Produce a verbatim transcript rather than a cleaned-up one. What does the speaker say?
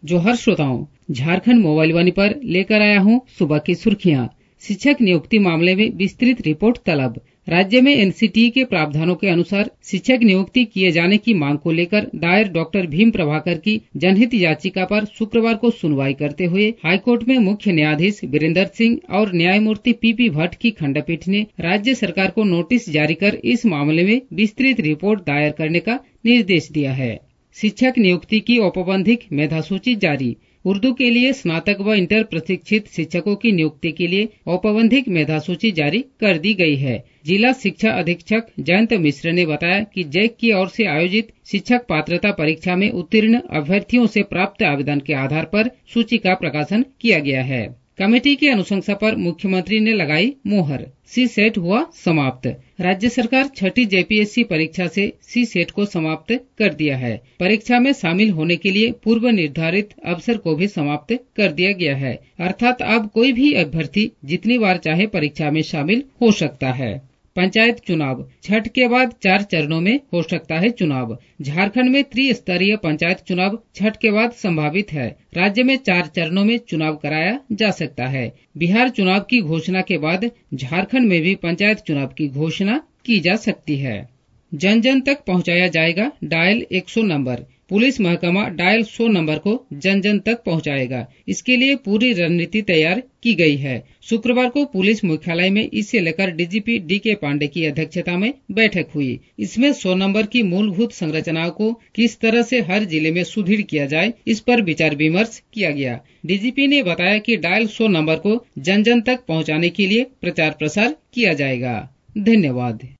जोहार श्रोताओं, झारखंड मोबाइल वाणी पर लेकर आया हूँ सुबह की सुर्खियां। शिक्षक नियुक्ति मामले में विस्तृत रिपोर्ट तलब। राज्य में एनसीटीई के प्रावधानों के अनुसार शिक्षक नियुक्ति किए जाने की मांग को लेकर दायर डॉक्टर भीम प्रभाकर की जनहित याचिका पर शुक्रवार को सुनवाई करते हुए हाईकोर्ट में मुख्य न्यायाधीश वीरेंद्र सिंह और न्यायमूर्ति पीपी भट्ट की खंडपीठ ने राज्य सरकार को नोटिस जारी कर इस मामले में विस्तृत रिपोर्ट दायर करने का निर्देश दिया है। शिक्षक नियुक्ति की औपबंधिक मेधासूची जारी। उर्दू के लिए स्नातक व इंटर प्रशिक्षित शिक्षकों की नियुक्ति के लिए औपबंधिक मेधासूची जारी कर दी गई है। जिला शिक्षा अधीक्षक जयंत मिश्र ने बताया कि जैक की ओर से आयोजित शिक्षक पात्रता परीक्षा में उत्तीर्ण अभ्यर्थियों से प्राप्त आवेदन के आधार पर सूची का प्रकाशन किया गया है। कमेटी की अनुशंसा पर मुख्यमंत्री ने लगाई मोहर। सी सेट हुआ समाप्त। राज्य सरकार छठी जेपीएससी परीक्षा से सी सेट को समाप्त कर दिया है। परीक्षा में शामिल होने के लिए पूर्व निर्धारित अवसर को भी समाप्त कर दिया गया है। अर्थात अब कोई भी अभ्यर्थी जितनी बार चाहे परीक्षा में शामिल हो सकता है। पंचायत चुनाव। छठ के बाद चार चरणों में हो सकता है चुनाव। झारखंड में त्रिस्तरीय पंचायत चुनाव छठ के बाद संभावित है। राज्य में चार चरणों में चुनाव कराया जा सकता है। बिहार चुनाव की घोषणा के बाद झारखंड में भी पंचायत चुनाव की घोषणा की जा सकती है। जन जन तक पहुंचाया जाएगा डायल सौ नंबर। पुलिस महकमा डायल सौ नंबर को जन जन तक पहुंचाएगा। इसके लिए पूरी रणनीति तैयार की गई है। शुक्रवार को पुलिस मुख्यालय में इसे लेकर डीजीपी डी के पांडे की अध्यक्षता में बैठक हुई। इसमें सौ नंबर की मूलभूत संरचनाओं को किस तरह से हर जिले में सुदृढ़ किया जाए, इस पर विचार विमर्श किया गया। डीजीपी ने बताया कि डायल सौ नंबर को जन जन तक पहुंचाने के लिए प्रचार प्रसार किया जाएगा। धन्यवाद।